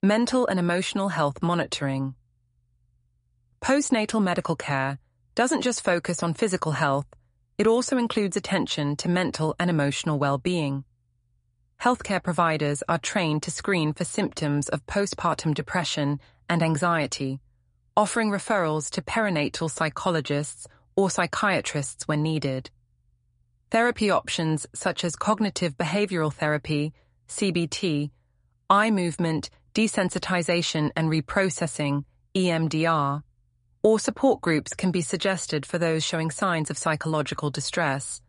Mental and emotional health monitoring. Postnatal medical care doesn't just focus on physical health, it also includes attention to mental and emotional well-being. Healthcare providers are trained to screen for symptoms of postpartum depression and anxiety, offering referrals to perinatal psychologists or psychiatrists when needed. Therapy options such as cognitive behavioral therapy, CBT, eye movement, desensitization and reprocessing, EMDR, or support groups can be suggested for those showing signs of psychological distress.